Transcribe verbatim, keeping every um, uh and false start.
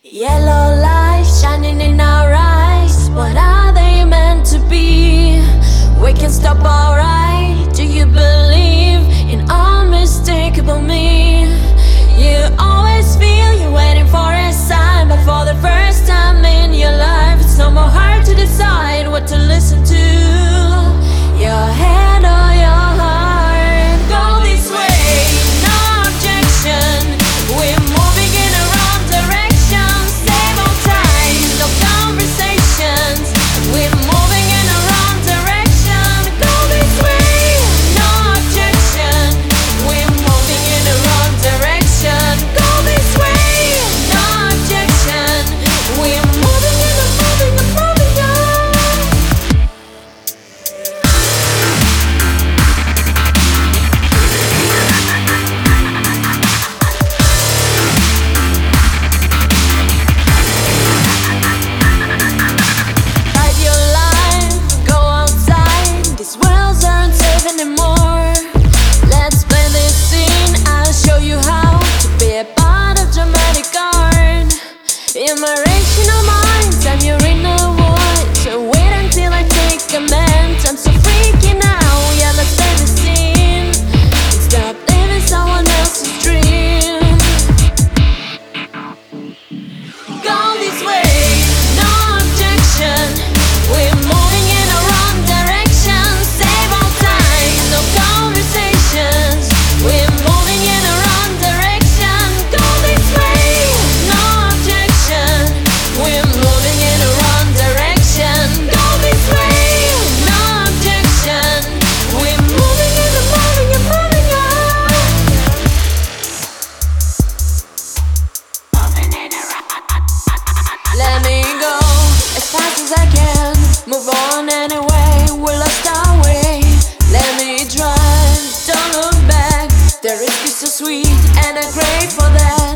Yellow lights shining in our eyes. What are they meant to be? We can stop, alright. Do you believe in unmistakable me? You always feel you're waiting for a sign, but for the first time in your life, it's no more hard to decide what to listen to. Your head or your heart, go this way, no objection. We're moving in the wrong direction. Same old time, no conversations. We're moving in the wrong direction. Go this way, no objection. We're moving in the wrong direction. Go this way, no objection. We're moving in the moving the moving on. Fight your life, go outside. These worlds aren't safe anymore. Let's play this scene. I'll show you how to be a part of dramatic art. In my rational mind, I'm your inner voice. So wait until I take command. I'm so freaking out. Yeah, let's play the scene. Stop living someone else's dream. Go this way, no objection. We're moving in the wrong direction. Save all time, no conversations. We're moving in the wrong direction. Go this way, no objection. We're moving in the wrong direction. Go this way, no objection. We're moving in the moving and moving on. Let me go as fast as I can. Move on anyway, we lost our way. Let me drive, don't look back. The risk is so sweet and I'm grateful for that.